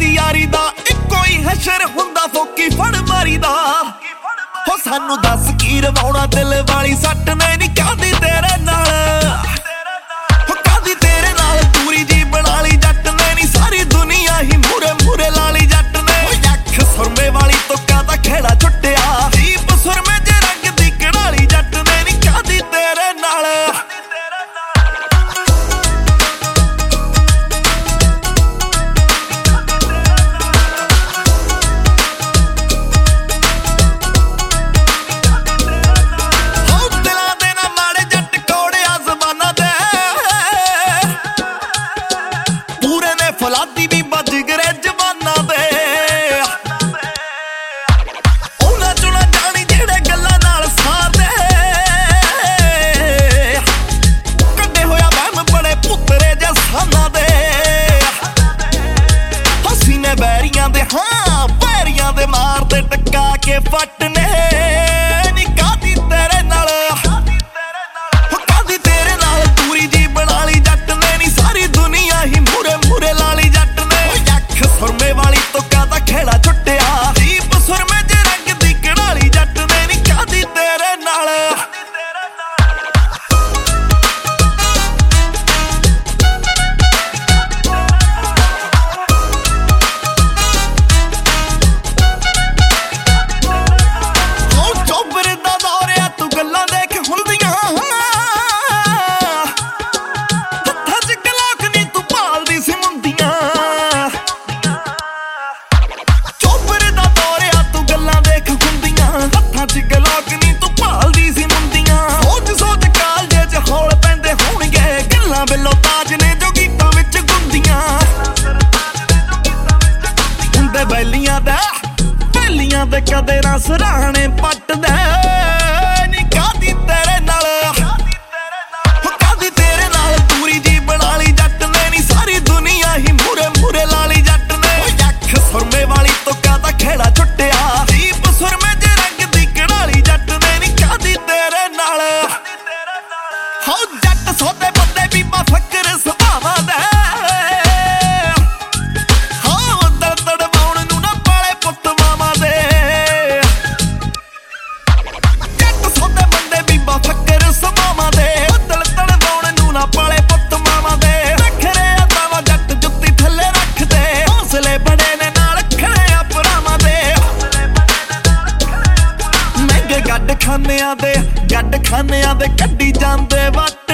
ਦੀ ਯਾਰੀ ਦਾ ਇੱਕੋ ਹੀ ਹਸ਼ਰ ਹੁੰਦਾ ਫੋਕੀ ਫੜ ਮਾਰੀ ਦਾ ਹੋ ਸਾਨੂੰ ਦੱਸ ਕੀ ਰਵਾਉਣਾ ਦਿਲ ਵਾਲੀ ਸੱਟ ਨੇ ਨੀ ਕਾਹਦੀ ਤੇਰੇ ਨਾਲ ਹੋ ਕਾਹਦੀ ਤੇਰੇ ਨਾਲ ਪੂਰੀ ਜੀ ਬਣਾ ਲਈ ਜੱਟ ਨੇ ਨੀ ਸਾਰੀ ਦੁਨੀਆ ਹੀ ਮੂਰੇ ਮੂਰੇ ਲਾ ਲਈ ਜੱਟ ਨੇ ਅੱਖ ਸੁਰਮੇ ਵਾਲੀ ਤੁੱਕਾ ਦਾ ਖੇੜਾ ਛੁੱਟਿਆ ਦੀਪ ਸੁਰਮੇ ਜੇ ਰੰਗ ਦੀ ਕੜਾਲੀ ਜੱਟ ਨੇ ਨੀ ਕਾਹਦੀ ਤੇਰੇ ਨਾਲ ਫਲਾਦੀ ਵੀ ਵੱਜ ਗਰੇ ਜਵਾਨਾਂ ਦੇ ਉਹਨਾਂ ਚੋਂ ਨਾ ਜਾਣੀ ਜਿਹੜੇ ਗੱਲਾਂ ਨਾਲ ਸਾਦੇ ਕੱਢੇ ਹੋਇਆ ਵਹਿਮ ਬੜੇ ਪੁੱਤਰੇ ਜਸਾਨਾਂ ਦੇ ਹੱਸੀ ਨੇ ਬੈਰੀਆਂ ਦੇ ਹਾਂ ਬੈਰੀਆਂ ਦੇ ਮਾਰਦੇ ਟੱਕਾ ਕੇ ਫੱਟ ਨੇ ਨੀ ਕਾਹਦੀ ਤੇਰੇ ਨਾਲ ਹੋ ਕਾਹਦੀ ਤੇਰੇ ਨਾਲ ਪੂਰੀ ਜੀ ਬਣਾ ਲਈ ਜੱਟ ਨੇ ਨੀ ਸਾਰੀ ਦੁਨੀਆ ਹੀ ਮੂਰੇ ਮੂਰੇ ਲਾ ਲਈ ਜੱਟ ਨੇ ਅੱਖ ਸੁਰਮੇ ਵਾਲੀ ਤੁੱਕਾ ਦਾ ਖੇੜਾ ਛੁੱਟਿਆ ਦੀਪ ਸੁਰਮੇ ਜੇ ਰੰਗ ਦੀ ਕੜਾਲੀ ਜੱਟ ਨੇ ਨੀ ਕਾਹਦੀ ਤੇਰੇ ਨਾਲ ਉਹ ਚੋਬਰ ਦਾ ਦੌਰਿਆ ਤੂੰ ਗੱਲਾਂ ਦੇਖ ਹੁੰਦੀਆਂ ਹੱਥਾਂ 'ਚ ਗਲਾਕ ਨੀ ਤੂੰ ਭਾਲਦੀ ਸੀ ਮੁੰਦੀਆਂ ਚੋਬਰ ਦਾ ਦੌਰਿਆ ਤੂੰ ਗੱਲਾਂ ਦੇਖ ਹੁੰਦੀਆਂ ਹੱਥਾਂ 'ਚ ਗਲਾਕ ਨੀ ਤੂੰ ਭਾਲਦੀ ਸੀ ਮੁੰਦੀਆਂ ਸੋਚ ਸੋਚ ਕਾਲਜੇ 'ਚ ਹੌਲ ਪੈਂਦੇ ਹੋਣਗੇ ਗੱਲਾਂ ਬਿੱਲੋ ਤਾਜ ਨੇ ਜੋ ਗੀਤਾਂ ਵਿੱਚ ਗੁੰਦੀਆਂ ਹੁੰਦੇ ਬੈਲੀਆਂ ਦੇ ਕਦੇ ਨਾ ਸਰਾਣੇ ਪੱਟਦੇ ਨੀ ਕਾਹਦੀ ਤੇਰੇ ਨਾਲ ਹੋ ਕਾਹਦੀ ਤੇਰੇ ਨਾਲ ਪੂਰੀ ਜੀ ਬਣਾ ਲਈ ਜੱਟ ਨੇ ਨੀ ਸਾਰੀ ਦੁਨੀਆ ਹੀ ਮੂਰੇ ਮੂਰੇ ਲਾ ਲਈ ਜੱਟ ਨੇ ਅੱਖ ਸੁਰਮੇ ਵਾਲੀ ਤੁੱਕਾ ਦਾ ਖੇੜਾ ਛੁੱਟਿਆ ਦੀਪ ਸੁਰਮੇ ਜੇ ਰੰਗ ਦੀ ਕੜਾਲੀ ਜੱਟ ਨੇ ਨੀ ਕਾਹਦੀ ਤੇਰੇ ਨਾਲ ਹੋ ਜੱਟ ਸੋਦੇ ਬੰਦੇ ਬੀਬਾ ਫੱਕਰ ਸੁਭਾਵਾਂ ਦੇ ਪਾਲੇ ਪੁੱਤ ਮਾਵਾਂ ਦੇ ਰੱਖਰੇ ਆਤਾਵਾ ਜੱਟ ਜੁੱਤੀ ਥੱਲੇ ਰੱਖਦੇ ਹੌਸਲੇ ਬੜੇ ਨੇ ਨਾਲ ਖੜੇ ਆ ਭਰਾਵਾਂ ਦੇ ਮਹਿੰਗੇ ਗੱਡ ਖਾਨਿਆਂ ਦੇ ਕੱਢੀ ਜਾਂਦੇ ਵੱਟ